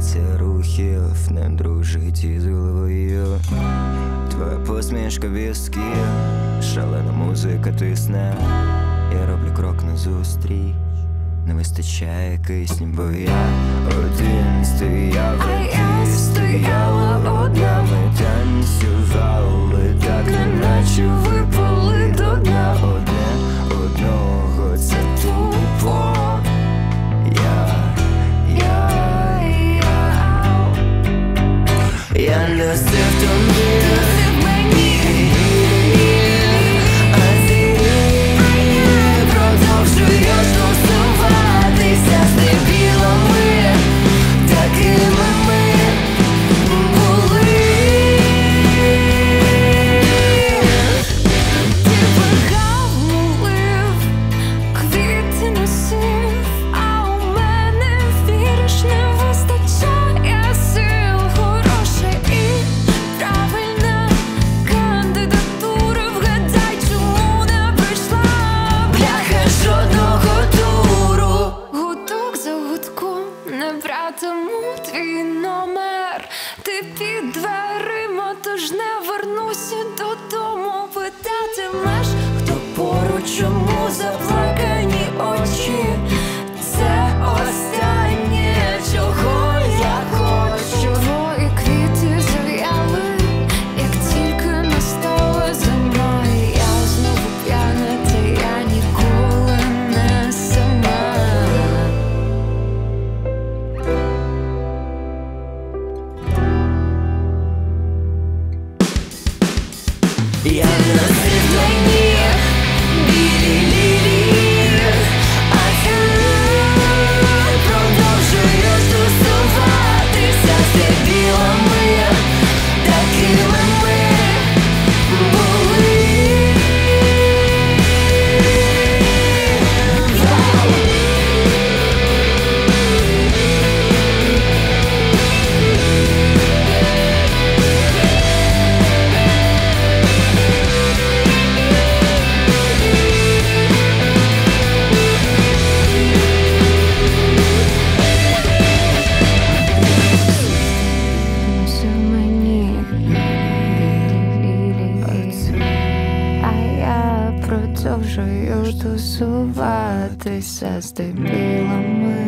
Координація рухів не дружить із головою. Твоя посмішка в'язкі, шалена музика тисне. Я роблю крок назустріч, не вистачає кисню, бо я один стояв, а ти стояла одна. Ми танцювали так, неначе випали до дна. Одного це тупо. Я носив тобі, а ти продовжуєш тусуватися з дебілами, такими ми були. Ти пихав, мулив, квіти носив, а у мене, віриш, не вистачає сил. Хороша і правильна кандидатура, вгадай, чому не прийшла. Бляха, жодного туру. Гудок за гудком не братиму твій номер. Ти під дверима, тож не вернуся додому. Питатимеш, хто поруч, чому заплакані очі. Це останнє, чого я хочу. Твої квіти зав'яли, як тільки настала зима. Я знову п'яна, та я ніколи не сама. Я носив мені білі лілії, а ти продовжуєш тусуватися з дебілами, такими ми були. Носив мені білі лілії, а я продовжую тусуватися з дебілами.